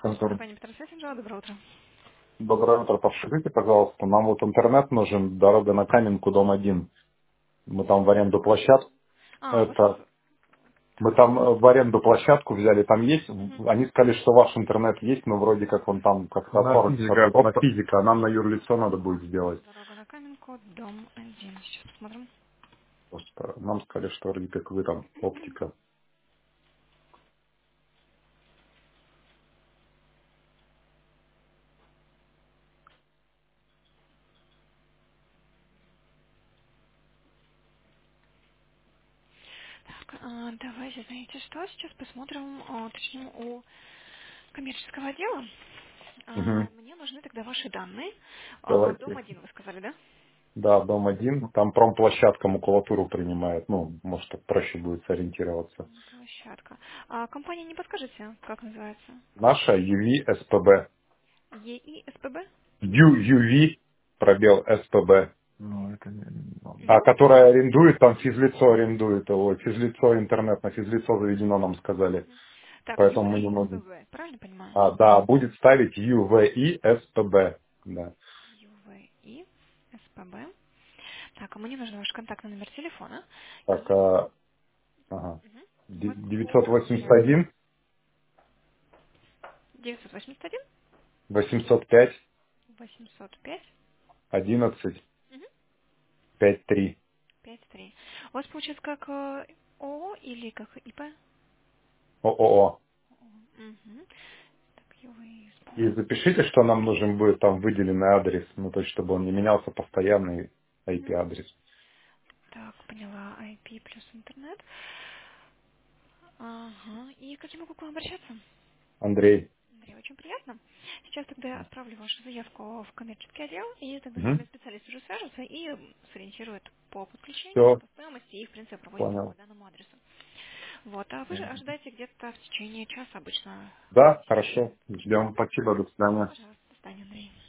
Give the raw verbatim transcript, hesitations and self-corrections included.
Контор. Компания Петросвет, доброе утро. Доброе утро. Подскажите, пожалуйста, нам вот интернет нужен, дорога на Каменку, дом один. Мы там в аренду площадку. А, у вас... Это мы Так. там э, в аренду площадку взяли, там есть. Мгм. Они сказали, что ваш интернет есть, но вроде как он там как-то На оформится. физика Просто просто. физика, а нам на юрлицо надо будет сделать. Дорога на Каменку, дом один. Сейчас посмотрим. Просто нам сказали, что вроде как вы там оптика. Так, а, давайте, знаете что, сейчас посмотрим, а, уточним у коммерческого отдела. А, Угу. мне нужны тогда ваши данные. А, дом Давайте. один, вы сказали, да? Да, дом один. Там промплощадка макулатуру принимает. Ну, может, так проще будет сориентироваться. Площадка. А, компания не подскажете, как называется? Наша ю ви эс пи би. ЕИ СПБ? Ю- ЮВ, пробел эс пи би, Ну, это не... не- а Угу. которая арендует, там физлицо арендует, ой, физлицо интернет на физлицо заведено, нам сказали, Так, поэтому мы не ЮИ можем. СПБ, правильно понимаю? А, да, будет ставить ю ви и эс пи би, да. ЮВИ СПБ. Так, а мне нужен ваш контактный номер телефона. Так, И а, ага. мгм, Д- мы девятьсот восемьдесят получаем один девятьсот восемьдесят один восемьсот пять восемьсот пять одиннадцать пятьдесят три. пять три. У вас получается как э, ООО или как ИП? ООО. Угу. Так, ЮВИ И СПБ. запишите, что нам нужен будет там выделенный адрес, ну, то есть, чтобы он не менялся, постоянный ай пи Мгм. адрес. Так, поняла. ай пи плюс интернет. Ага. И как я могу к вам обращаться? Андрей. Андрей, очень приятно. Сейчас тогда я отправлю вашу заявку в коммерческий отдел, и тогда с Угу. вами специалист уже свяжется и сориентирует по подключению, Все, по стоимости и, в принципе, проводите понял. по данному адресу. Вот, а вы же ожидаете где-то в течение часа обычно Да, сообщения. хорошо. Ждем. Спасибо. До свидания. Пожалуйста, до свидания, Андрей.